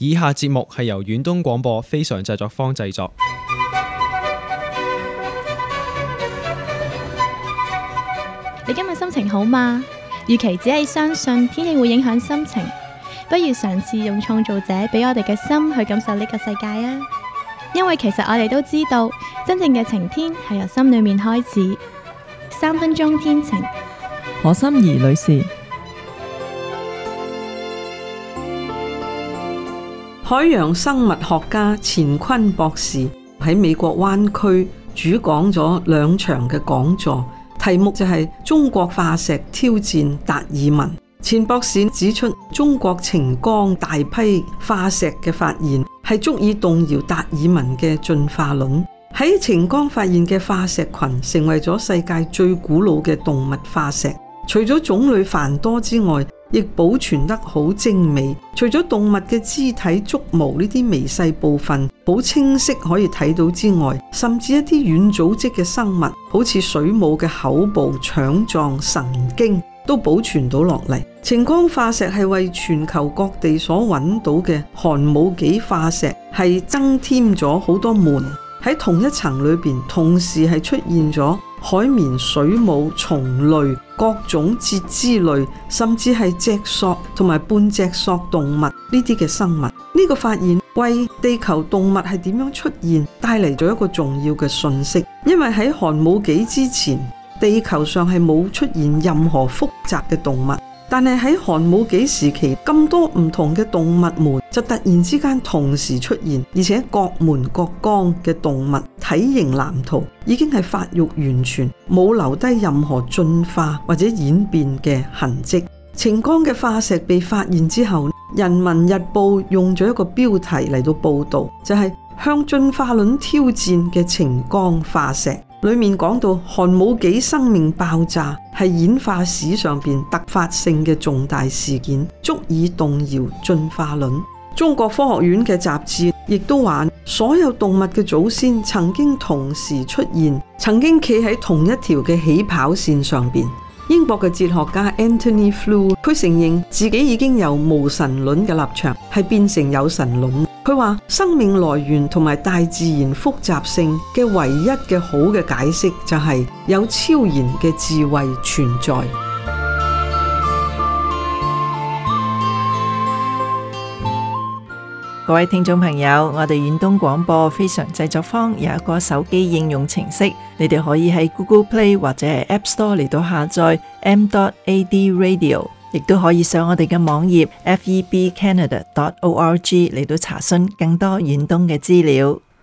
以下節目係由遠東廣播非常製作坊製作。 你今日心情好嗎？與其只係相信天氣會影響心情，不如嘗試用創造者俾我哋嘅心去感受呢個世界啊！因為其實我哋都知道，真正嘅晴天係由心裏面開始。3分鐘天晴， 何心怡女士。 海洋生物學家錢坤博士喺美國灣區主講咗2場嘅講座，題目就係中國化石挑戰達爾文。錢博士指出，中國晴江大批化石嘅發現係足以動搖達爾文嘅進化論。喺晴江發現嘅化石群成為咗世界最古老嘅動物化石，除咗種類繁多之外，亦保存得好精美。除咗動物嘅肢體足毛呢啲微細部分好清晰可以睇到之外，甚至一啲軟組織嘅生物，好似水母嘅口部、腸臟、神經都保存到落嚟。晴江化石係為全球各地所揾到嘅寒武紀化石係增添咗好多門。喺同一層裏邊，同時係出現咗海綿、水母、蟲類、各種節肢類，甚至係脊索同埋半脊索動物呢啲嘅生物。呢個發現為地球動物係點樣出現帶嚟咗一個重要嘅訊息，因為喺寒武紀之前，地球上係冇出現任何複雜嘅動物。但係喺寒武紀時期，咁多唔同嘅動物們就突然之間同時出現，而且各門各綱嘅動物體型藍圖已經係發育完全，冇留低任何進化或者演變嘅痕跡。晴江嘅化石被發現之後，人民日報用咗一個標題嚟到報道，就係向進化論挑戰嘅晴江化石。裏面講到寒武紀生命爆炸係演化史上邊突發性嘅重大事件，足以動搖進化論。中國科學院嘅雜誌亦都話，所有動物嘅祖先曾經同時出現，曾經企喺同一條嘅起跑線上邊。英國嘅哲學家 Anthony Flew 佢承認自己已經由無神論嘅立場係變成有神論。佢話生命來源同埋大自然複雜性嘅唯一嘅好嘅解釋就係有超然嘅智慧存在。 各位聽眾朋友，我哋遠東廣播非常製作坊有一個手機應用程式，你哋可以喺 Google Play 或者係 App Store 嚟到下載 m.ad radio， 亦都可以上我哋嘅網頁 febcanada.org 嚟到查詢更多遠東嘅資料。